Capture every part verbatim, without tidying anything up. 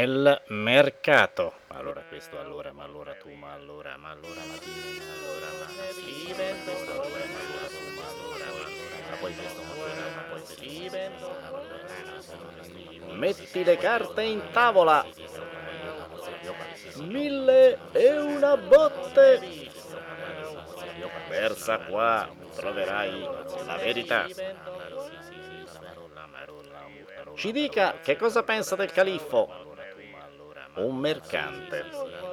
nel mercato. Allora questo, allora, ma allora tu, ma allora, ma allora, ma dimmi, ma allora, ma sì, vento, questo, allora, ma allora tu, ma allora, ma allora, ma poi questo, ma allora, ma poi sì, vento. Metti le carte in tavola. Mille e una botte. Versa qua, troverai la verità. Ci dica che cosa pensa del califfo. Un mercante.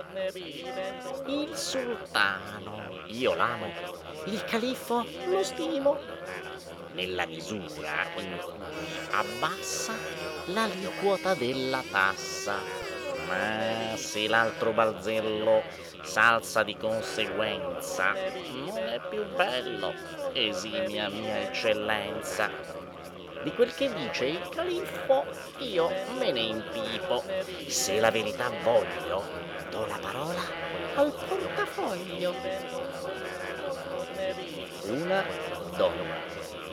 Il sultano, io l'amo. Il califfo lo stimo. Nella misura in cui abbassa l'aliquota della tassa. Ma se l'altro balzello s'alza di conseguenza, non è più bello, esimia mia eccellenza. Di quel che dice il califfo io me ne impipo. Se la verità voglio, do la parola al portafoglio. Una donna.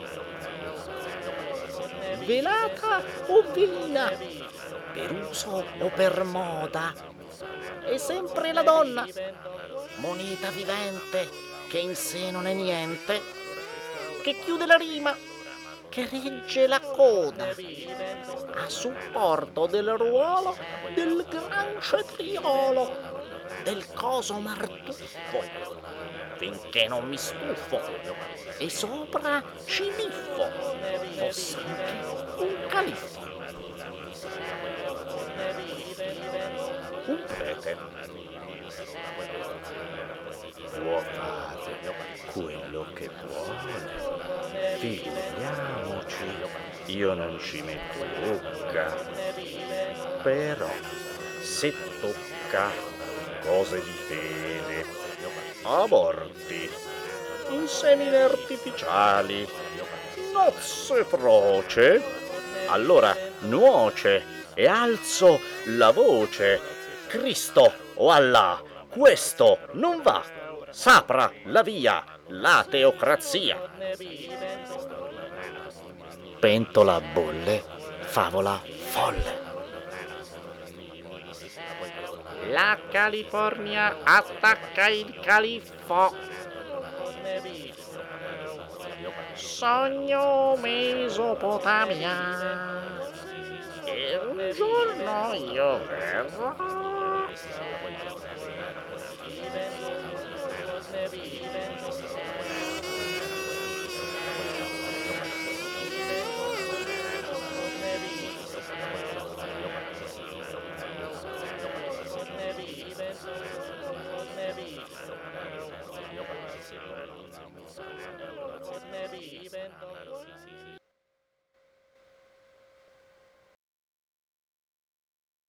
Velata o velina? Per uso o per moda? È sempre la donna. Moneta vivente, che in sé non è niente, che chiude la rima, che regge la coda, a supporto del ruolo del gran cetriolo, del coso martuffo, finché non mi stufo e sopra ci biffo, fosse anche un califfo. Un prete può fare quello che vuole, figuriamoci, io non ci metto bocca, però se tocca cose di fede, aborti, insemine artificiali, nozze froce, allora nuoce e alzo la voce. Cristo o Allah, questo non va, s'apra la via, la teocrazia. Pentola bolle, favola folle. La California attacca il califfo. Sogno Mesopotamia. E un giorno io verrò. Io